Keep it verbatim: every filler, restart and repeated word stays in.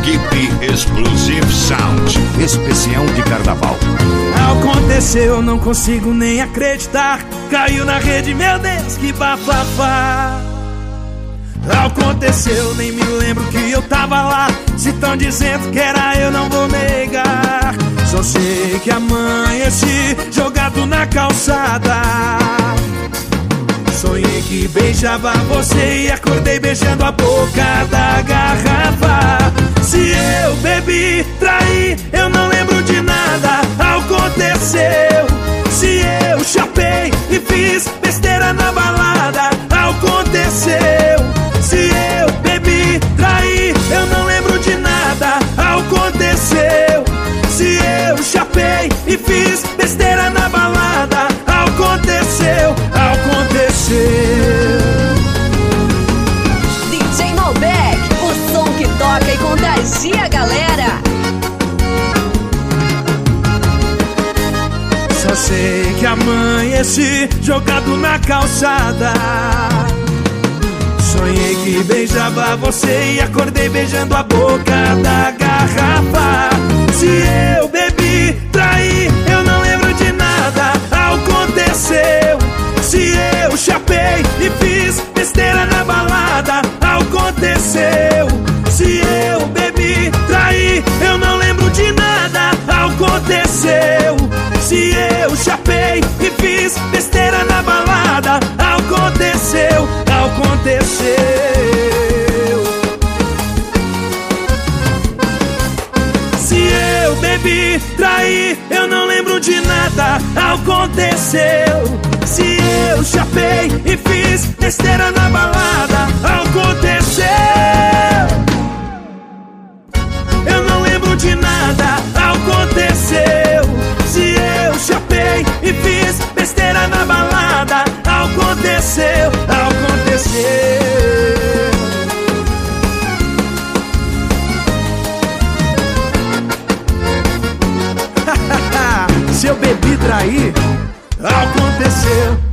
Equipe Explosive Sound, especial de carnaval. Aconteceu, não consigo nem acreditar. Caiu na rede, meu Deus, que bafafá. Aconteceu, nem me lembro que eu tava lá. Se tão dizendo que era eu, não vou negar. Só sei que amanheci jogado na calçada. Sonhei que beijava você e acordei beijando a boca da garrafa. Se eu bebi, traí, eu não lembro de nada. Aconteceu. Se eu chapei e fiz besteira na balada. Aconteceu. Se eu bebi, traí, eu não lembro de nada. Aconteceu. Se eu chapei e fiz besteira na balada. Aconteceu, aconteceu. D J Malbec, o som que toca e contagia a galera. Só sei que amanheci jogado na calçada. Sonhei que beijava você e acordei beijando a boca da garrafa. Se eu bebi, traí, eu não lembro de nada. Aconteceu. Se eu chapei e fiz besteira na balada. Aconteceu. Se eu bebi, traí, eu não lembro de nada. Aconteceu. Se eu chapei e fiz besteira na balada. Aconteceu, aconteceu. Se eu bebi, traí, eu não lembro de nada. Aconteceu. Se eu chapei e fiz besteira na balada. Aconteceu. Eu não lembro de nada. Aconteceu. Se eu chapei e fiz besteira na balada. Aconteceu, aconteceu. Se eu bebi, traí, aconteceu.